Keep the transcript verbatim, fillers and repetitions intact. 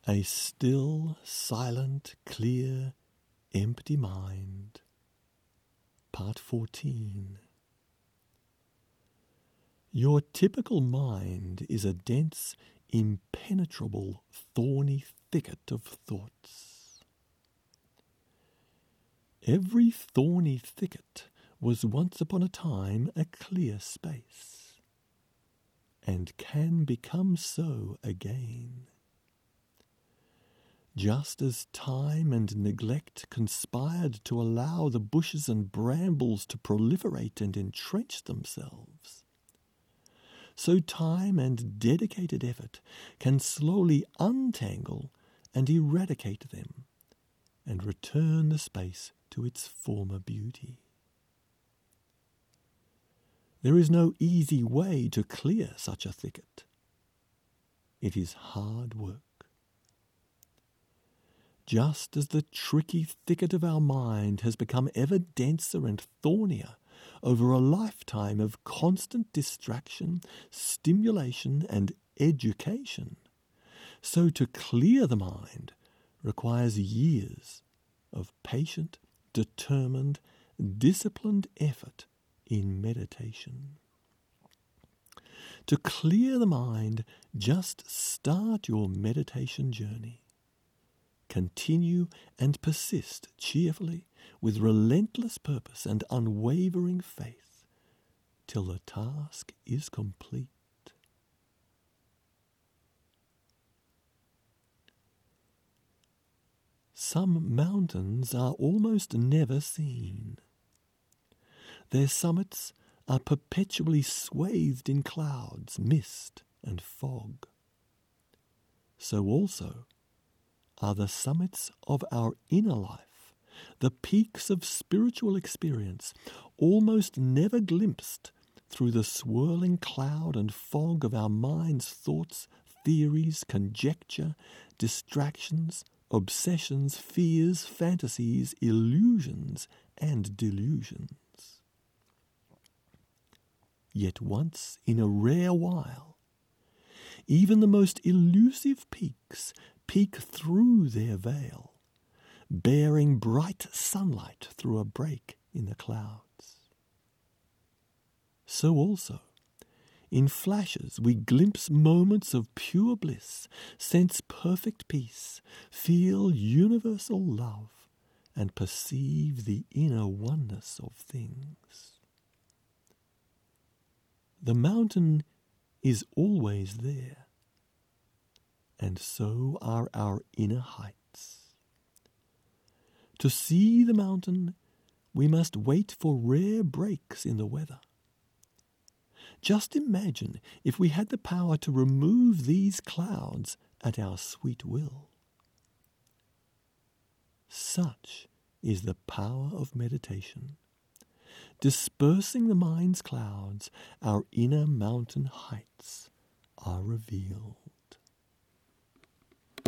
A still, silent, clear, empty mind. Part fourteen. Your typical mind is a dense, impenetrable, thorny thicket of thoughts. Every thorny thicket was once upon a time a clear space, and can become so again. Just as time and neglect conspired to allow the bushes and brambles to proliferate and entrench themselves, so time and dedicated effort can slowly untangle and eradicate them, and return the space to its former beauty. There is no easy way to clear such a thicket. It is hard work. Just as the tricky thicket of our mind has become ever denser and thornier over a lifetime of constant distraction, stimulation, and education, so to clear the mind requires years of patient, determined, disciplined effort in meditation. To clear the mind, just start your meditation journey. Continue and persist cheerfully with relentless purpose and unwavering faith till the task is complete. Some mountains are almost never seen. Their summits are perpetually swathed in clouds, mist, and fog. So also are the summits of our inner life, the peaks of spiritual experience, almost never glimpsed through the swirling cloud and fog of our mind's thoughts, theories, conjecture, distractions, obsessions, fears, fantasies, illusions, and delusions. Yet once in a rare while, even the most elusive peaks peek through their veil, bearing bright sunlight through a break in the clouds. So also, in flashes we glimpse moments of pure bliss, sense perfect peace, feel universal love, and perceive the inner oneness of things. The mountain is always there, and so are our inner heights. To see the mountain, we must wait for rare breaks in the weather. Just imagine if we had the power to remove these clouds at our sweet will. Such is the power of meditation. Dispersing the mind's clouds, our inner mountain heights are revealed.